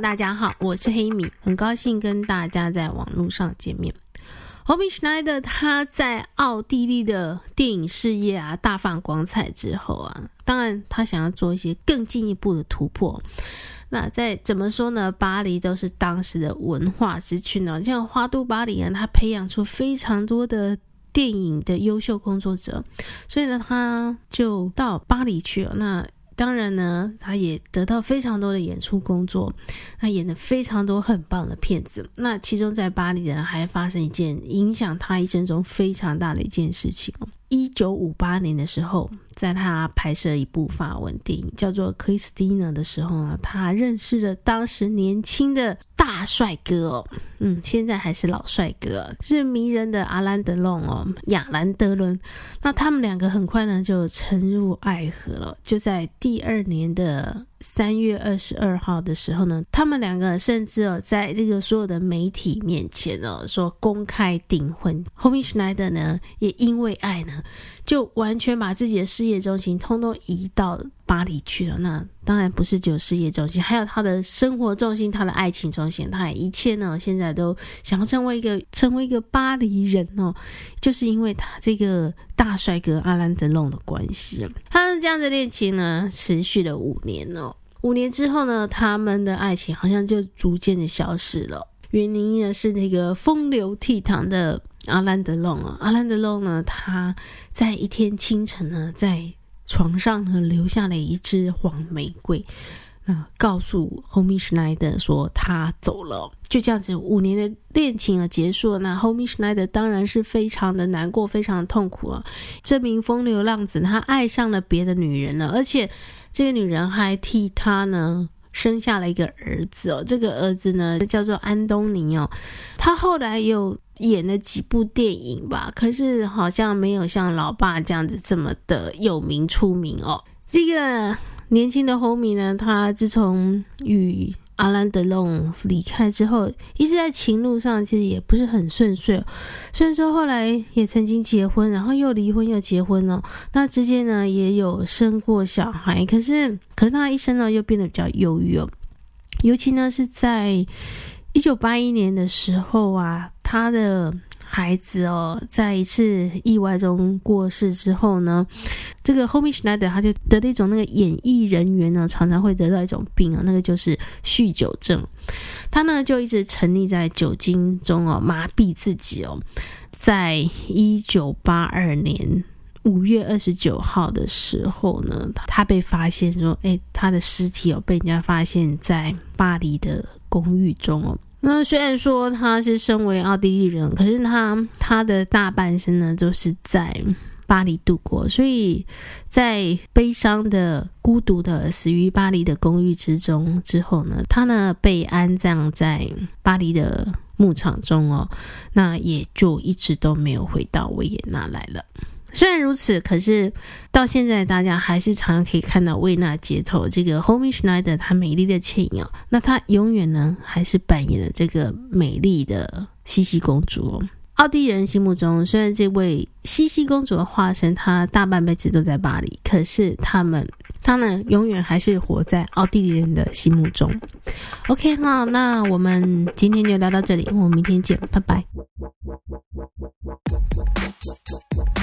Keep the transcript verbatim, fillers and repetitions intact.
大家好，我是黑米，很高兴跟大家在网络上见面。Romy Schneider 他在奥地利的电影事业啊大放光彩之后啊，当然他想要做一些更进一步的突破。那在怎么说呢，巴黎都是当时的文化之区呢，像花都巴黎呢，他培养出非常多的电影的优秀工作者，所以呢他就到巴黎去了。那当然呢他也得到非常多的演出工作，他演了非常多很棒的片子。那其中在巴黎呢还发生一件影响他一生中非常大的一件事情。一九五八年的时候，在他拍摄一部法文电影叫做 Christine 的时候呢，他认识了当时年轻的大帅哥哦，嗯，现在还是老帅哥，是迷人的阿兰德隆哦，亚兰德伦。那他们两个很快呢就沉入爱河了。就在第二年的三月二十二号的时候呢，他们两个甚至哦在这个所有的媒体面前哦说公开订婚。Romy Schneider 呢也因为爱呢就完全把自己的事业重心通通移到巴黎去了。那当然不是只有事业重心，还有他的生活重心，他的爱情重心，他一切呢现在都想要成为一个成为一个巴黎人哦，就是因为他这个大帅哥阿兰德隆的关系。他这样的恋情呢持续了五年哦，五年之后呢，他们的爱情好像就逐渐的消失了。原因呢是那个风流倜傥的阿兰德隆啊，阿兰德隆呢，他在一天清晨呢，在床上呢留下了一支黄玫瑰，那告诉 Romy Schneider 说他走了。就这样子五年的恋情啊结束了。那 Romy Schneider 当然是非常的难过，非常的痛苦啊。这名风流浪子他爱上了别的女人了，而且这个女人还替他呢生下了一个儿子哦，这个儿子呢叫做安东尼哦。他后来有演了几部电影吧，可是好像没有像老爸这样子这么的有名出名哦。这个年轻的 Romy 呢，他自从与阿兰德隆离开之后，一直在情路上其实也不是很顺遂哦。虽然说后来也曾经结婚，然后又离婚又结婚哦，那之间呢也有生过小孩，可是可是他一生呢又变得比较忧郁哦。尤其呢是在一九八一年的时候啊，他的孩子哦，在一次意外中过世之后呢，这个 Romy Schneider 他就得了一种那个演艺人员呢常常会得到一种病啊，那个就是酗酒症。他呢就一直沉溺在酒精中哦，麻痹自己哦。在一九八二年五月二十九号的时候呢，他被发现说，诶，他的尸体哦被人家发现在巴黎的公寓中哦。那虽然说他是身为奥地利人，可是他他的大半生呢都是在巴黎度过，所以在悲伤的孤独的死于巴黎的公寓之中之后呢，他呢被安葬在巴黎的牧场中哦，那也就一直都没有回到维也纳来了。虽然如此，可是到现在大家还是常常可以看到维也纳街头这个 Romy Schneider 她美丽的倩影哦，那她永远呢还是扮演了这个美丽的茜茜公主哦。奥地利人心目中，虽然这位茜茜公主的化身她大半辈子都在巴黎，可是他们她呢永远还是活在奥地利人的心目中。 OK， 好，那我们今天就聊到这里，我们明天见，拜拜。